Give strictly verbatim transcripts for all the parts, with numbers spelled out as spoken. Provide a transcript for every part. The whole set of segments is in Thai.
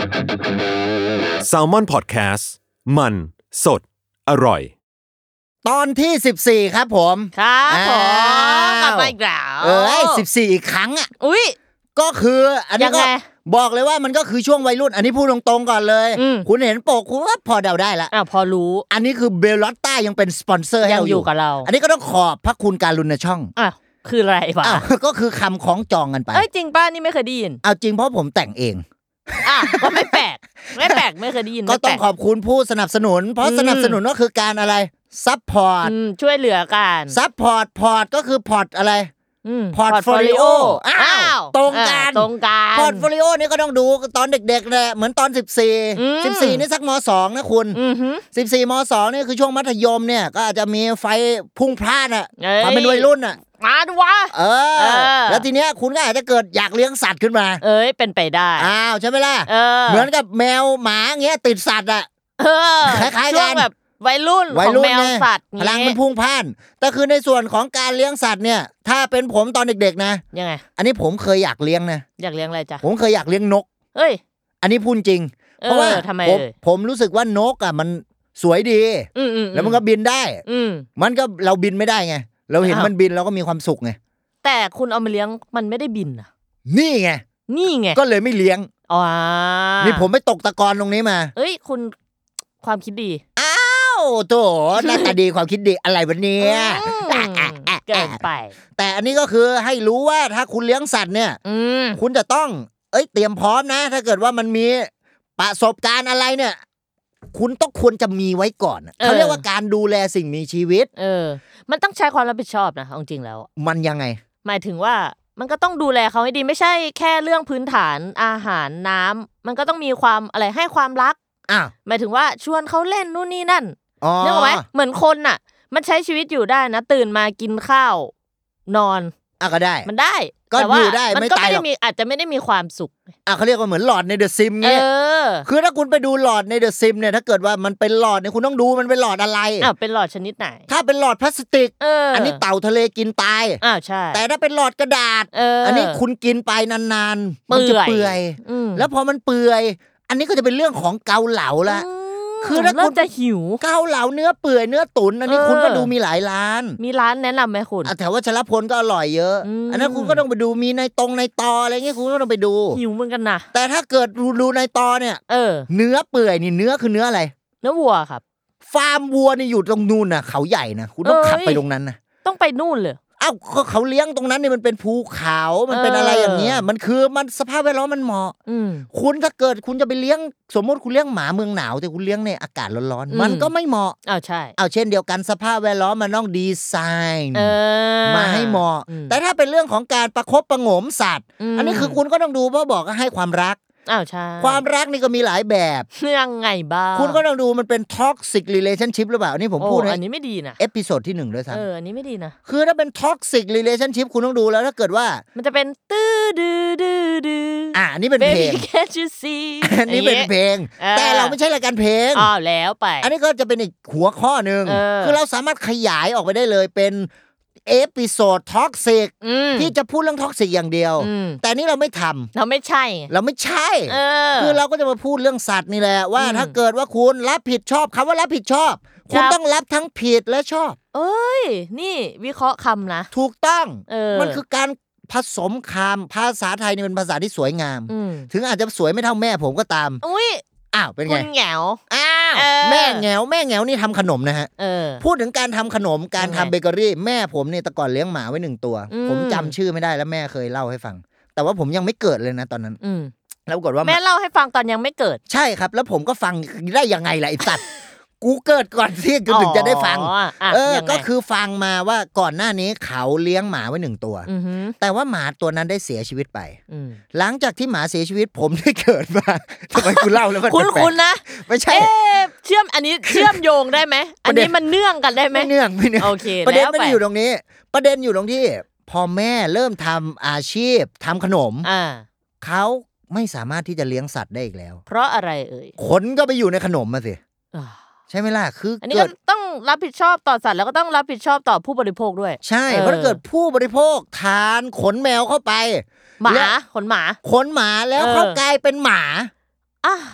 Salmon Podcast มันสดอร่อยตอนที่สิบสี่ครับผมครับผมกลับมาอีกแล้วเอ้ยสิบสี่อีกครั้งอ่ะอุ๊ยก็คืออันนี้ก็บอกเลยว่ามันก็คือช่วงวัยรุ่นอันนี้พูดตรงๆก่อนเลยคุณเห็นปกคุณว่าพอเดาได้ละอ่ะพอรู้อันนี้คือเบลลอตต้ายังเป็นสปอนเซอร์ให้เราอยู่กับเราอันนี้ก็ต้องขอบพระคุณการุณช่องอ่ะคืออะไรวะอ้าวก็คือคำคล้องจองกันไปเอ้ยจริงป่ะนี่ไม่เคยได้ยินเอาจริงเพราะผมแต่งเองอ่ะก็ไม่แปลกไม่แปลกไม่เคยได้ยินก็ต้องขอบคุณผู้สนับสนุนเพราะสนับสนุนก็คือการอะไรซัพพอร์ตช่วยเหลือกันซัพพอร์ตพอร์ตก็คือพอร์ตอะไรพอร์ตโฟลิโออ้าวตรงกันตรงกันพอร์ตโฟลิโอนี่ก็ต้องดูตอนเด็กๆแหละเหมือนตอนสิบสี่ สิบสี่นี่สักม.สอง นะคุณสิบสี่ม.สอง นี่คือช่วงมัธยมเนี่ยก็อาจจะมีไฟพุ่งพล่านอ่ะความเป็นวัยรุ่นอ่ะมาดูวะเออแล้วทีเนี้ยคุณก็อาจจะเกิดอยากเลี้ยงสัตว์ขึ้นมาเอ้ยเป็นไปได้อ้าวใช่ไหมล่ะเหมือนกับแมวหมาเงี้ยติดสัตว์อ่ะคล้ายๆกันแบบวัยรุ่นของแมวสัตว์พลังมันพุ่งพล่านแต่คือในส่วนของการเลี้ยงสัตว์เนี่ยถ้าเป็นผมตอนเด็กๆนะยังไงอันนี้ผมเคยอยากเลี้ยงนะอยากเลี้ยงอะไรจ๊ะผมเคยอยากเลี้ยงนกเอ้ยอันนี้พูดจริงเพราะว่าผมผมรู้สึกว่านกอ่ะมันสวยดีแล้วมันก็บินได้มันก็เราบินไม่ได้ไงเราเห็นมันบินเราก็มีความสุขไงแต่คุณเอามาเลี้ยงมันไม่ได้บินอ่ะนี่ไงนี่ไงก็เลยไม่เลี้ยงอ๋อนี่ผมไปตกตะกอนตรงนี้มาเอ้ยคุณความคิดดีอ้าวโถหน้าตาดีความคิดดีอะไรวะเนี่ยเกินไปแต่อันนี้ก็คือให้รู้ว่าถ้าคุณเลี้ยงสัตว์เนี่ยคุณจะต้องเอ้ยเตรียมพร้อมนะถ้าเกิดว่ามันมีประสบการณ์อะไรเนี่ยคุณต้องควรจะมีไว้ก่อนเขาเรียกว่าการดูแลสิ่งมีชีวิตเออมันต้องใช้ความรับผิดชอบนะจริงๆแล้วมันยังไงหมายถึงว่ามันก็ต้องดูแลเขาให้ดีไม่ใช่แค่เรื่องพื้นฐานอาหารน้ำมันก็ต้องมีความอะไรให้ความรักอ้าวหมายถึงว่าชวนเขาเล่นนู่นนี่นั่นนึกออกไหมเหมือนคนน่ะมันใช้ชีวิตอยู่ได้นะตื่นมากินข้าวนอนอ่ะก็ได้มันได้ก็อยู่ได้ไม่ตายหรอกอาจจะไม่ได้มีความสุขอ่ะเขาเรียกว่าเหมือนหลอดในเดอะซิมเงี้ยคือถ้าคุณไปดูหลอดในเดอะซิมเนี่ยถ้าเกิดว่ามันเป็นหลอดเนี่ยคุณต้องดูมันเป็นหลอดอะไรอ้าวเป็นหลอดชนิดไหนถ้าเป็นหลอดพลาสติกอันนี้เต่าทะเลกินตายอ้าวใช่แต่ถ้าเป็นหลอดกระดาษอันนี้คุณกินไปนานๆมันจะเปื่อยแล้วพอมันเปื่อยอันนี้ก็จะเป็นเรื่องของเกาเหลาละคือถ้าคุณจะหิวเกาเหลาเนื้อเปื่อยเนื้อตุ๋นอันนี้คุณก็ดูมีหลายร้านมีร้านแนะนำไหมคุณแถววัชรพลก็อร่อยเยอะอันนั้นคุณก็ต้องไปดูมีในตรงในตออะไรเงี้ยคุณก็ต้องไปดูหิวเหมือนกันนะแต่ถ้าเกิดดูในตอเนี่ยเออเนื้อเปื่อยนี่เนื้อคือเนื้ออะไรเนื้อวัวครับฟาร์มวัวนี่อยู่ตรงนู่นน่ะเขาใหญ่นะคุณต้องขับไปตรงนั้นนะต้องไปนู่นเลยอ้าวเขาเลี้ยงตรงนั้นนี่มันเป็นภูเขามันเป็นอะไรอย่างเงี้ยมันคือมันสภาพแวดล้อมมันเหมาะคุณถ้าเกิดคุณจะไปเลี้ยงสมมติคุณเลี้ยงหมาเมืองหนาวแต่คุณเลี้ยงในอากาศร้อนๆมันก็ไม่เหมาะอ้าวใช่อ้าวเช่นเดียวกันสภาพแวดล้อมมันต้องดีไซน์มาให้เหมาะแต่ถ้าเป็นเรื่องของการประคบประหงมสัตว์อันนี้คือคุณก็ต้องดูเพราะบอกว่าให้ความรักอ้าวใช่ความรักนี่ก็มีหลายแบบยังไงบ้างคุณก็ต้องดูมันเป็น toxic relationship หรือเปล่านี่ผมพูดอันนี้ไม่ดีนะเอพิโซดที่หนึ่งด้วยซ้ำเอออันนี้ไม่ดีนะคือถ้าเป็น toxic relationship คุณต้องดูแล้วถ้าเกิดว่ามันจะเป็นตื้อดื้อดื้อดื้ออ่ะอันนี้เป็นเพลง Baby can't you see อันนี้เป็นเพลงแต่เราไม่ใช่รายการเพลงอ้าวแล้วไปอันนี้ก็จะเป็นอีกหัวข้อนึงคือเราสามารถขยายออกไปได้เลยเป็นเอพิโซดท็อกซิกที่จะพูดเรื่องท็อกซิกอย่างเดียวแต่นี่เราไม่ทำเราไม่ใช่เราไม่ใช่คือเราก็จะมาพูดเรื่องสัตว์นี่แหละว่าถ้าเกิดว่าคุณรับผิดชอบคำว่ารับผิดชอบคุณต้องรับทั้งผิดและชอบเอ้ยนี่วิเคราะห์คำนะถูกต้องมันคือการผสมคำภาษาไทยนี่เป็นภาษาที่สวยงามถึงอาจจะสวยไม่เท่าแม่ผมก็ตามอุ้ยอ้าวเป็นไงคุณแหงวอ้าวแม่แหงวแม่แหงวนี่ทำขนมนะฮะพูดถึงการทำขนมการทำเบเกอรี่แม่ผมเนี่ยแต่ก่อนเลี้ยงหมาไว้หนึ่งตัวผมจำชื่อไม่ได้แล้วแม่เคยเล่าให้ฟังแต่ว่าผมยังไม่เกิดเลยนะตอนนั้นแล้วปรากฏว่าแม่เล่าให้ฟังตอนยังไม่เกิดใช่ครับแล้วผมก็ฟังได้ยังไงล่ะไอ้สัตว์กูเกิดก่อนที่กูถึงจะได้ฟังเออก็คือฟังมาว่าก่อนหน้านี้เขาเลี้ยงหมาไว้หนึ่งตัวแต่ว่าหมาตัวนั้นได้เสียชีวิตไปหลังจากที่หมาเสียชีวิตผมได้เกิดมาทำไมกูเล่าแล้วมันคุณคุณนะไม่ใช่เชื่อมอันนี้เชื่อมโยงได้ไหมอันนี้มันเนื่องกันได้ไหมไม่เนื่องไม่เนื่องโอเคประเด็นไม่ได้อยู่ตรงนี้ประเด็นอยู่ตรงที่พอแม่เริ่มทำอาชีพทำขนมเขาไม่สามารถที่จะเลี้ยงสัตว์ได้อีกแล้วเพราะอะไรเอ่ยขนก็ไปอยู่ในขนมมาสิใช่ไหมล่ะคืออันนี้ก็ต้องรับผิดชอบต่อสัตว์แล้วก็ต้องรับผิดชอบต่อผู้บริโภคด้วยใช่เพราะถ้าเกิดผู้บริโภคทานขนแมวเข้าไปหมาขนหมาขนหมาแล้วเขากลายเป็นหมาอ่ะ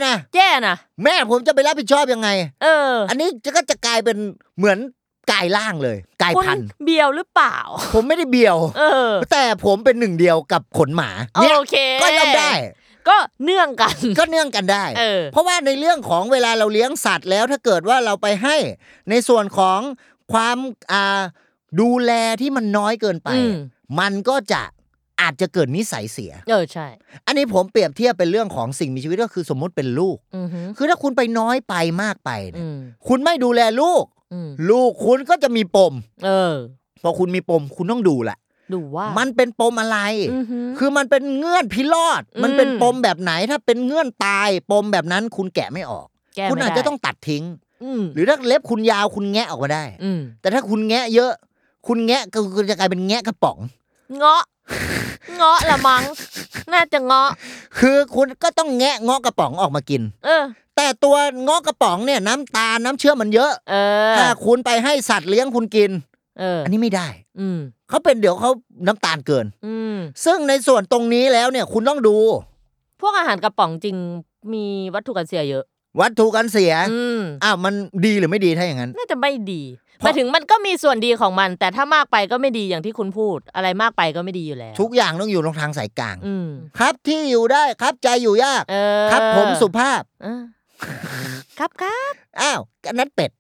นะแย่นะแม่ผมจะไปรับผิดชอบยังไงเอออันนี้จะก็จะกลายเป็นเหมือนกายล่างเลยกายพันธุ์เบียวหรือเปล่าผมไม่ได้เบียวเออแต่ผมเป็นหนึ่งเดียวกับขนหมาเนี่ยโอเคก็ย่อมได้ก็เนื่องกันก็เนื่องกันได้เออเพราะว่าในเรื่องของเวลาเราเลี้ยงสัตว์แล้วถ้าเกิดว่าเราไปให้ในส่วนของความอ่าดูแลที่มันน้อยเกินไปมันก็จะอาจจะเกิดนิสัยเสียเออใช่อันนี้ผมเปรียบเทียบเป็นเรื่องของสิ่งมีชีวิตก็คือสมมติเป็นลูกคือถ้าคุณไปน้อยไปมากไปเนี่ยคุณไม่ดูแลลูกลูกคุณก็จะมีปมเออพอคุณมีปมคุณต้องดูแหละดูว่ามันเป็นปมอะไรคือมันเป็นเงื่อนพิรอดมันเป็นปมแบบไหนถ้าเป็นเงื่อนตายปมแบบนั้นคุณแกะไม่ออกคุณอาจจะต้องตัดทิ้งหรือถ้าเล็บคุณยาวคุณแงะออกมาได้แต่ถ้าคุณแงะเยอะคุณแงะก็คือจะกลายเป็นแงะกระป๋องเงาะเงาะละมั้งน่าจะเงาะคือคุณก็ต้องแงะเงาะกระป๋องออกมากินเออแต่ตัวเงาะกระป๋องเนี่ยน้ำตาลน้ำเชื่อมมันเยอะเออถ้าคุณไปให้สัตว์เลี้ยงคุณกินเอออันนี้ไม่ได้อืมเขาเป็นเดี๋ยวเขาน้ำตาลเกินอืมซึ่งในส่วนตรงนี้แล้วเนี่ยคุณต้องดูพวกอาหารกระป๋องจริงมีวัตถุกันเสียเยอะวัตถุกันเสียอ้าวมันดีหรือไม่ดีถ้าอย่างนั้นน่าจะไม่ดีหมายถึงมันก็มีส่วนดีของมันแต่ถ้ามากไปก็ไม่ดีอย่างที่คุณพูดอะไรมากไปก็ไม่ดีอยู่แล้วทุกอย่างต้องอยู่ตรงทางสายกลางครับที่อยู่ได้ครับใจอยู่ยากครับผมสุภาพครับครับอ้าวอันนั้นเป็ด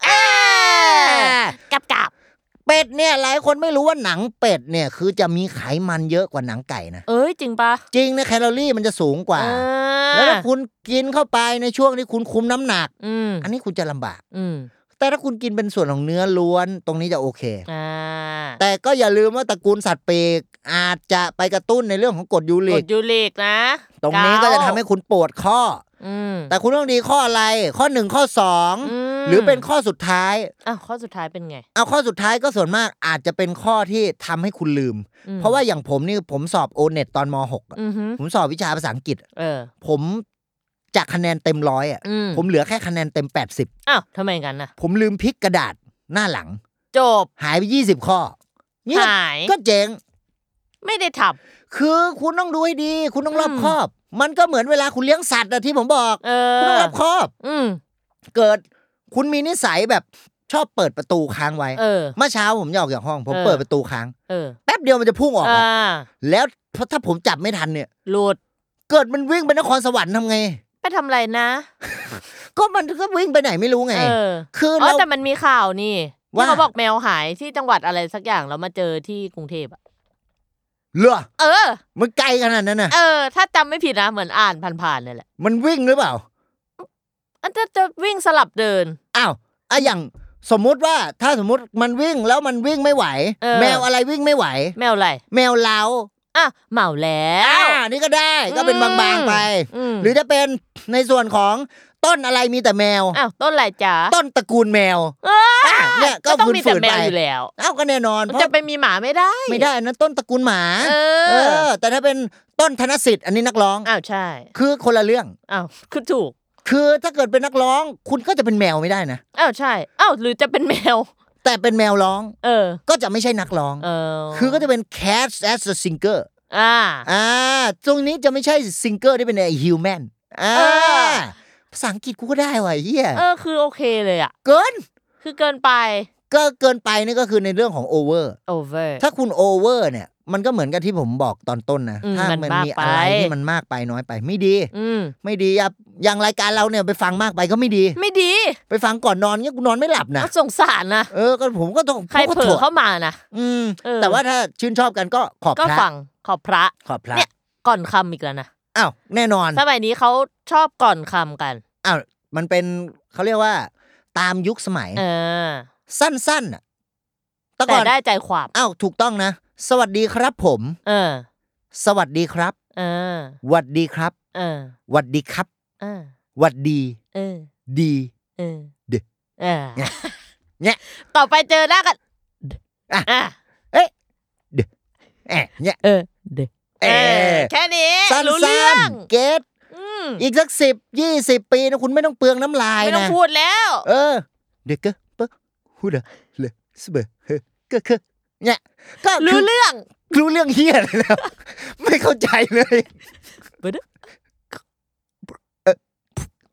กับกับเป็ดเนี่ยหลายคนไม่รู้ว่าหนังเป็ดเนี่ยคือจะมีไขมันเยอะกว่าหนังไก่นะเอ้ยจริงปะจริงนะแคลอรี่มันจะสูงกว่าแล้วถ้าคุณกินเข้าไปในช่วงที่คุณคุมน้ำหนักอันนี้คุณจะลำบากแต่ถ้าคุณกินเป็นส่วนของเนื้อล้วนตรงนี้จะโอเคแต่ก็อย่าลืมว่าตระกูลสัตว์ปีกอาจจะไปกระตุ้นในเรื่องของกรดยูริกกรดยูริกนะตรงนี้ก็จะทำให้คุณปวดข้อแต่คุณต้องดีข้ออะไรข้อหนึ่งข้อสองหรือเป็นข้อสุดท้ายอ้าวข้อสุดท้ายเป็นไงเอาข้อสุดท้ายก็ส่วนมากอาจจะเป็นข้อที่ทำให้คุณลืมเพราะว่าอย่างผมนี่ผมสอบโอเน็ตตอนม.หก ผมสอบวิชาภาษาอังกฤษผมจากคะแนนเต็มร้อยอ่ะผมเหลือแค่คะแนนเต็มแปดสิบอ้าวทำไมกันนะผมลืมพลิกกระดาษหน้าหลังจบหายไปยี่สิบข้อหายก็เจ๊งไม่ได้ทำคือคุณต้องดูให้ดีคุณต้องรอบคอบมันก็เหมือนเวลาคุณเลี้ยงสัตว์อะที่ผมบอกคุณต้องรอบคอบเกิดคุณมีนิสัยแบบชอบเปิดประตูค้างไว้เมื่อเช้าผมจะออกจากห้องผมเปิดประตูค้างแป๊บเดียวมันจะพุ่งออกแล้วถ้าผมจับไม่ทันเนี่ยหลุดเกิดมันวิ่งไปนครสวรรค์ทำไงไปทำอะไรนะก็มันก็วิ่งไปไหนไม่รู้ไงคือเราแต่มันมีข่าวนี่ที่เขาบอกแมวหายที่จังหวัดอะไรสักอย่างแล้วมาเจอที่กรุงเทพอะเหรอเออมันไกลขนาดนั้นน่ะเออถ้าจำไม่ผิดนะเหมือนอ่านผ่านๆนี่แหละมันวิ่งหรือเปล่าอันจะจะวิ่งสลับเดินอ้าวอะอย่างสมมุติว่าถ้าสมมุติมันวิ่งแล้วมันวิ่งไม่ไหวแมวอะไรวิ่งไม่ไหวแมวอะไรแมวเล้าอ่ะเหมาแล้วอ่านี่ก็ได้ก็เป็นบางๆไปหรือจะเป็นในส่วนของต้นอะไรมีแต่แมวอ้าวต้นอะไรจ๊ะต้นตระกูลแมวเนี่ยก็ต้องมีแต่แมวอยู่แล้วอ้าวก็แน่นอนจะไปมีหมาไม่ได้ไม่ได้นะต้นตระกูลหมาเออแต่ถ้าเป็นต้นธนสิทธิ์อันนี้นักร้องอ้าวใช่คือคนละเรื่องอ้าวคือถูกคือถ้าเกิดเป็นนักร้องคุณก็จะเป็นแมวไม่ได้นะอ้าวใช่อ้าวหรือจะเป็นแมวแต่เป็นแมวร้องเออก็จะไม่ใช่นักร้องเออคือก็จะเป็น cat as a singerอ่าอ่าตรงนี้จะไม่ใช่ซิงเกอร์ที่เป็นไอ้ฮิวแมนอ่าภาษาอังกฤษกูก็ได้ว่ะเหี้ยเออคือโอเคเลยอ่ะเกินคือเกินไปก็เกินไปนี่ก็คือในเรื่องของโอเวอร์โอเวอร์ถ้าคุณโอเวอร์เนี่ยมันก็เหมือนกับที่ผมบอกตอนต้นนะถ้ามันมีอะไรที่มันมากไปน้อยไปไม่ดีไม่ดีอย่างรายการเราเนี่ยไปฟังมากไปก็ไม่ดีไม่ดีไปฟังก่อนนอนเนี่ยกูนอนไม่หลับนะสงสารนะเออก็ผมก็ต้องใครเผลอเข้ามานะอืมแต่ว่าถ้าชื่นชอบกันก็ขอบพระก็ฟังขอบพระขอบพระเนี่ยก่อนคำอีกแล้วนะอ้าวแน่นอนสมัยนี้เขาชอบก่อนคำกันอ้าวมันเป็นเขาเรียกว่าตามยุคสมัยเออสั้นๆอ่ะแต่ได้ใจความอ้าวถูกต้องนะสวัสดีครับผมเออสวัสดีครับเออหวัดดีครับเออหวัดดีครับเออหวัดดีเออดีเออเดเออเนี่ยต่อไปเจอหน้ากันอ่ะเอ๊ะเดเอ๊ะเนี่ยเออเดเออแค่นี้รู้เรื่องเก็ตอีกสักสิบยี่สิบปีนะคุณไม่ต้องเปลืองน้ำลายนะไม่ต้องพูดแล้วเออเด็กก็ปะพูดอะเลยสเบอเฮ้ก็คือเนี่ยก็รู้เรื่องรู้เรื่องเฮียเลยแล้วไม่เข้าใจเลยเออ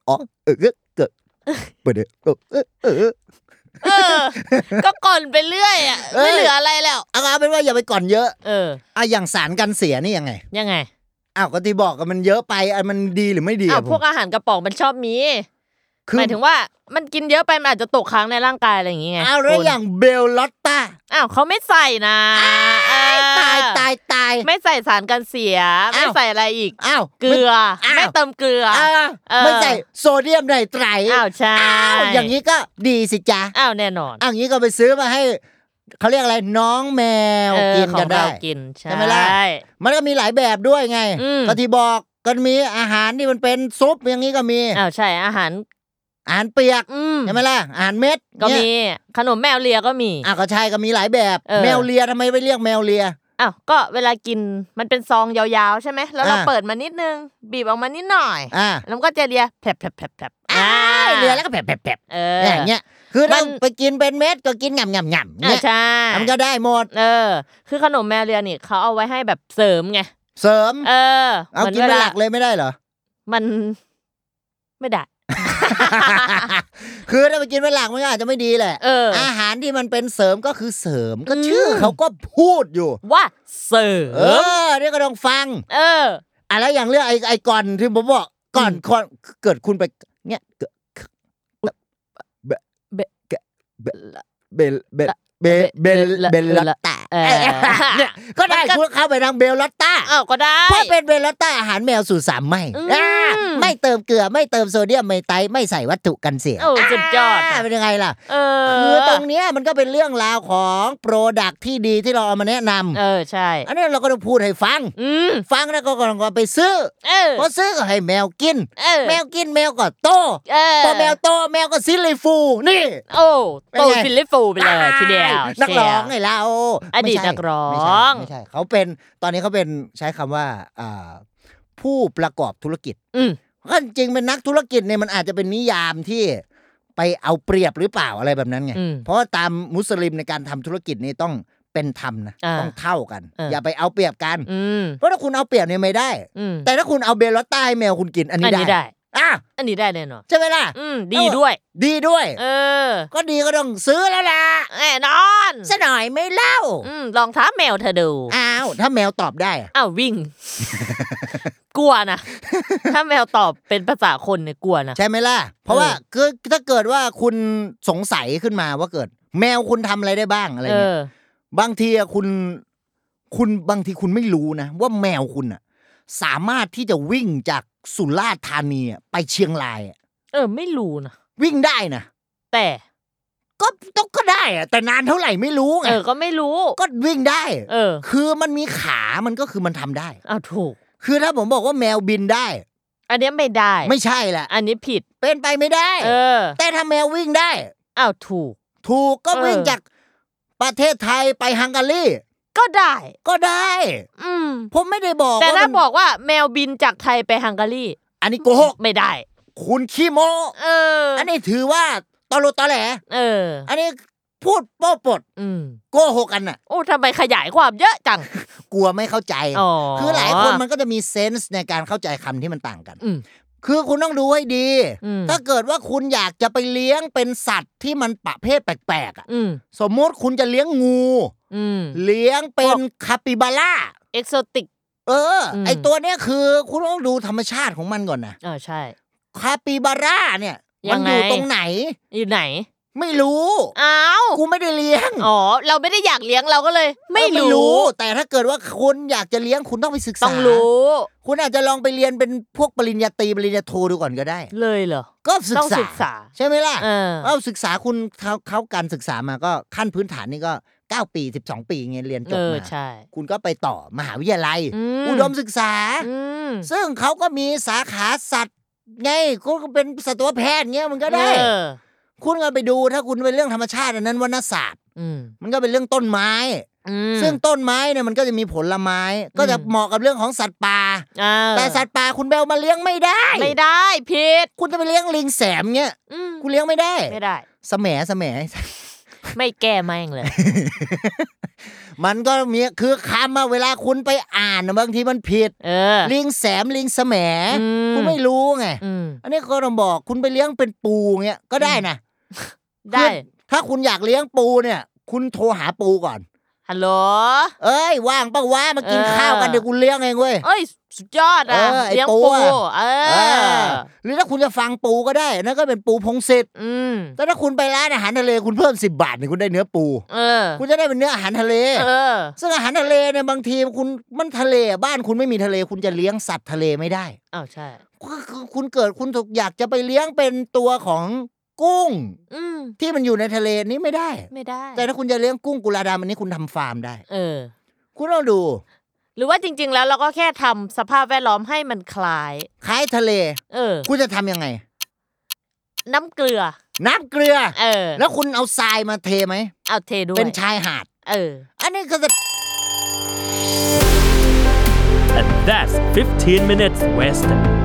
อ๋อเออเกิดเปิดเออเออเออเออก็ก่อนไปเรื่อยอ่ะไม่เหลืออะไรแล้วเอาเอาเป็นว่าอย่าไปก่อนเยอะเอออ่ะอย่างสารกันเสียนี่ยังไงยังไงอ้าวก็ที่บอกกันมันเยอะไปอ่ะมันดีหรือไม่ดีอ่ะพวกอาหารกระป๋องมันชอบมีหมายถึงว่ามันกินเยอะไปมันอาจจะตกค้างในร่างกายอะไรอย่างเงี้ยอ้าวแล้วอย่างเบลลอตต้าอ้าวเขาไม่ใส่นะตายตายตายไม่ใส่สารกันเสียไม่ใส่อะไรอีกอ้าวเกลือไม่เติมเกลือไม่ใส่โซเดียมไนไตรอ้าวใช่อย่างนี้ก็ดีสิจ๊ะอ้าวแน่นอนอ้าวอย่างนี้ก็ไปซื้อมาให้เขาเรียกอะไรน้องแมวกินกันได้ใช่ไหมล่ะมันก็มีหลายแบบด้วยไงก็ที่บอกก็มีอาหารที่มันเป็นซุปอย่างนี้ก็มีอ้าวใช่อาหารอาหารเปียกใช่ไหมล่ะอาหารเม็ดก็มีขนมแมวเลียก็มีอ่ะก็ใช่ก็มีหลายแบบแมวเลียทำไมไม่เรียกแมวเลียอ้าวก็เวลากินมันเป็นซองยาวๆใช่ไหมแล้วเราเปิดมานิดนึงบีบออกมานิดหน่อยแล้วก็จะเลียแผลบแผลบแผลบแผลบอ่าเลียแล้วก็แผลบแผลบแผลบอย่างเงี้ยคือถ้าไปกินเป็นเม็ดก็กินง่ำง่ำง่ำเนี่ยใช่มันก็ได้หมดเออคือขนมแมวเลียนี่เขาเอาไว้ให้แบบเสริมไงเสริมเออเอากินเป็นหลักเลยไม่ได้เหรอมันไม่ได้คือถ้าไปกินเป็นหลักมันอาจจะไม่ดีแหละอาหารที่มันเป็นเสริมก็คือเสริมก็ชื่อเขาก็พูดอยู่ว่าเสริมเออนี่ก็ต้องฟังเอออ่ะแล้วอย่างเรื่องไอ้ไอ้ก่อนที่ผมบอกก่อนก่อนเกิดคุณไปเงี้ยเบเบเบเบเบเบเบเบลเบลลอตต้าเนี่ยก็ได้คุณเข้าไปทางเบลลอตต้าอ้าวก็ได้เพราะเป็นเบลลอตต้าอาหารแมวสูตรสามไม่ไม่เติมเกลือไม่เติมโซเดียมไนไตรไม่ใส่วัตถุกันเสียโอ้สุดยอดเป็นยังไงล่ะคือตรงเนี้ยมันก็เป็นเรื่องราวของโปรดักที่ดีที่เราเอามาแนะนำเออใช่อันนี้เราก็ต้องพูดให้ฟังฟังแล้วก็ก็ไปซื้อพอซื้อก็ให้แมวกินแมวกินแมวก็โตพอแมวโตแมวก็ซิลิฟูนี่โอ้โตซิลิฟูไปเลยทีเดียวนักร้องไงเราอดีตนักร้องไม่ใช่เขาเป็นตอนนี้เขาเป็นใช้คำว่าผู้ประกอบธุรกิจก็จริงเป็นนักธุรกิจเนี่ยมันอาจจะเป็นนิยามที่ไปเอาเปรียบหรือเปล่าอะไรแบบนั้นไงเพราะตามมุสลิมในการทำธุรกิจนี่ต้องเป็นธรรมนะต้องเท่ากันอย่าไปเอาเปรียบกันเพราะถ้าคุณเอาเปรียบเนี่ยไม่ได้แต่ถ้าคุณเอาเบลลอตต้าให้แมวคุณกินอันนี้ได้อ่ะอันนี้ได้แน่นอนใช่ไหมล่ะดีด้วยดีด้วยเออก็ดีก็ต้องซื้อแล้วล่ะแน่นอนซะหน่อยไม่เล่าลองท้าแมวเธอดูอ้าวถ้าแมวตอบได้อ้าววิ่งกลัวนะถ้าแมวตอบเป็นภาษาคนเนี่ยกลัวนะใช่ไหมล่ะเพราะว่าคือถ้าเกิดว่าคุณสงสัยขึ้นมาว่าเกิดแมวคุณทำอะไรได้บ้างอะไรเงี้ยบางทีคุณคุณบางทีคุณไม่รู้นะว่าแมวคุณอะสามารถที่จะวิ่งจากสุราษฎร์ธานีไปเชียงรายเออไม่รู้นะวิ่งได้นะแต่ก็ต้องก็ได้อะแต่นานเท่าไหร่ไม่รู้ไงเออก็ไม่รู้ก็วิ่งได้เออคือมันมีขามันก็คือมันทำได้อ้าวถูกคือถ้าผมบอกว่าแมวบินได้อันนี้ไม่ได้ไม่ใช่แหละอันนี้ผิดเป็นไปไม่ได้เออแต่ถ้าแมววิ่งได้อ้าวถูกถูกก็วิ่งจากประเทศไทยไปฮังการีก็ได้ก็ได้อืมผมไม่ได้บอกแต่ถ้าบอกว่าแมวบินจากไทยไปฮังการีอันนี้โกหกไม่ได้คุณขี้โมเอออันนี้ถือว่าตอลุตอแหลเอออันนี้พูดโป๊ะปดโกหกกันน่ะโอ้ทำไมขยายความเยอะจังกลัวไม่เข้าใจคือหลายคนมันก็จะมีเซนส์ในการเข้าใจคำที่มันต่างกันคือคุณต้องดูให้ดีถ้าเกิดว่าคุณอยากจะไปเลี้ยงเป็นสัตว์ที่มันประเภทแปลกๆอ่ะสมมติคุณจะเลี้ยงงูเลี้ยงเป็นคาปิบาร่าเอกโซติกเออไอตัวเนี้ยคือคุณต้องดูธรรมชาติของมันก่อนนะเออใช่คาปิบาร่าเนี่ยมันอยู่ตรงไหนอยู่ไหนไม่รู้อ้าวกูไม่ได้เลี้ยงอ๋อเราไม่ได้อยากเลี้ยงเราก็เลยไม่รู้แต่ถ้าเกิดว่าคุณอยากจะเลี้ยงคุณต้องไปศึกษาต้องรู้คุณอาจจะลองไปเรียนเป็นพวกปริญญาตรีปริญญาโทดูก่อนก็ได้เลยเหรอก็ศึกษาใช่ไหมล่ะเอาศึกษาคุณเขาเขาการศึกษามาก็ขั้นพื้นฐานนี่ก็เก้าปีสิบสองปีเงี้ยเรียนจบมาคุณก็ไปต่อมหาวิทยาลัยอุดมศึกษาซึ่งเขาก็มีสาขาสัตว์ไงก็เป็นสัตวแพทย์เงี้ยมันก็ได้คุณก็ไปดูถ้าคุณเป็นเรื่องธรรมชาติอันนั้นวรรณศาสตร์มันก็เป็นเรื่องต้นไม้ซึ่งต้นไม้เนี่ยมันก็จะมีผลไม้ก็จะเหมาะกับเรื่องของสัตว์ป่าแต่สัตว์ป่าคุณไปเอามาเลี้ยงไม่ได้ไม่ได้ผิดคุณจะไปเลี้ยงลิงแสมเงี้ยคุณเลี้ยงไม่ได้ไม่ได้แสมแสมไม่แก้แม่งเลยมันก็มีคือคำมาเวลาคุณไปอ่านบางทีมันผิดลิงแสมลิงแสมคุณไม่รู้ไงนนี้ก็ต้องบอกคุณไปเลี้ยงเป็นปูเงี้ยก็ได้นะได้ถ้าคุณอยากเลี้ยงปูเนี่ยคุณโทรหาปูก่อนฮัลโหลเอ้ยว่างป่ะวะมากินข้าวกันเดี๋ยวกูเลี้ยงเองเว้ยเอ้ยสุดยอดอ่ะเลี้ยงปูเออหรือถ้าคุณจะฟังปูก็ได้นั่นก็เป็นปูพงศิษฐ์แต่ถ้าคุณไปร้านอาหารทะเลคุณเพิ่มสิบบาทนี่คุณได้เนื้อปูคุณจะได้เป็นเนื้ออาหารทะเลซึ่งอาหารทะเลเนี่ยบางทีคุณมันทะเลบ้านคุณไม่มีทะเลคุณจะเลี้ยงสัตว์ทะเลไม่ได้อ้าวใช่คุณเกิดคุณอยากจะไปเลี้ยงเป็นตัวของกุ้งที่มันอยู่ในทะเลนี้ไม่ได้ไม่ได้แต่ถ้าคุณจะเลี้ยงกุ้งกุลาดำอันนี้คุณทำฟาร์มได้เออคุณต้องดูหรือว่าจริงๆแล้วเราก็แค่ทำสภาพแวดล้อมให้มันคล้ายคล้ายทะเลเออคุณจะทำยังไงน้ำเกลือน้ำเกลือเออแล้วคุณเอาทรายมาเทไหมเอาเทด้วยเป็นชายหาดเอออันนี้ก็จะ And that's fifteen minutes Western